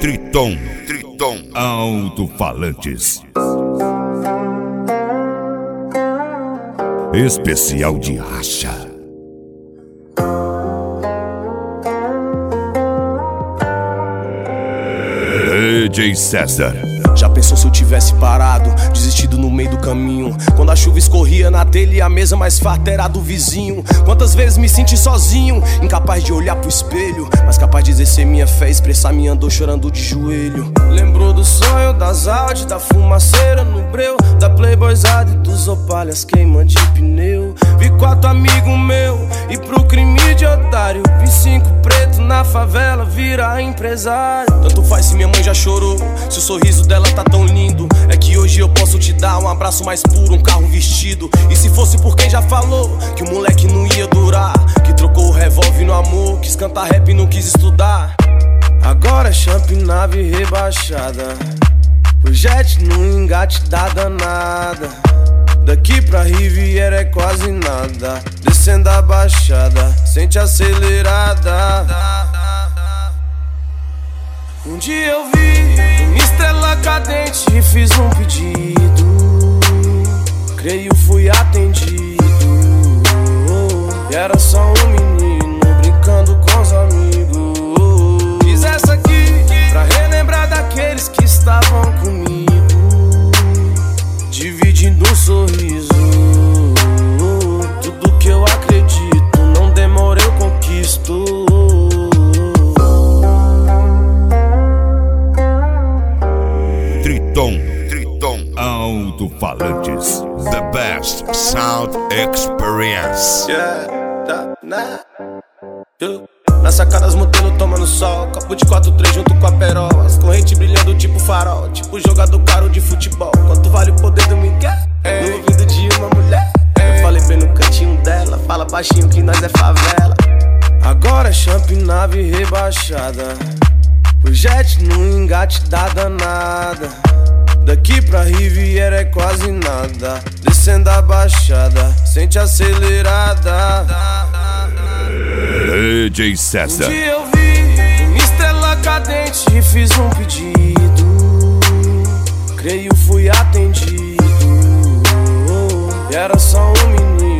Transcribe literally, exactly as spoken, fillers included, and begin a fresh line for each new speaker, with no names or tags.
Triton, Triton Alto-Falantes. Especial de racha. D J César.
Já pensou se eu tivesse parado, desistido no meio do caminho? Quando a chuva escorria na telha e a mesa mais farta era do vizinho. Quantas vezes me senti sozinho, incapaz de olhar pro espelho, mas capaz de exercer minha fé, expressar minha dor chorando de joelho. Lembrou do sonho, das Audi, da fumaceira no breu, da Playboyzada e dos opalhas queima de pneu. Vi quatro amigos meu e pro crime de otário, vi cinco preto na favela virar empresário. Tanto faz se minha mãe já chorou, se o sorriso dela tá tão lindo. É que hoje eu posso te dar um abraço mais puro, um carro vestido. E se fosse por quem já falou que o moleque não ia durar, que trocou o revólver no amor, quis cantar rap e não quis estudar. Agora é champ, nave rebaixada, o jet no engate da danada. Daqui pra Riviera é quase nada, descendo a baixada, sente acelerada. Um dia eu vi uma estrela cadente e fiz um pedido, creio fui atendido. E era só um menino brincando com os amigos. Fiz essa aqui pra relembrar daqueles que estavam comigo, dividindo um sorriso. Tudo que eu acredito, não demora eu conquisto.
Triton, Triton Alto-Falantes. The best sound experience.
Yeah, tá, né? Eu. Na sacada as modelos tomando sol, copo de quatro três junto com a perola, as correntes brilhando tipo farol, tipo jogador caro de futebol. Quanto vale o poder do Miguel? É. No ouvido de uma mulher. É. Eu falei bem no cantinho dela, fala baixinho que nós é favela. Agora é champ, nave rebaixada, o jet no engate da danada. Daqui pra Riviera é quase nada, descendo a baixada, sente acelerada.
D J César.
Um dia eu vi uma estrela cadente e fiz um pedido, creio fui atendido. E era só um menino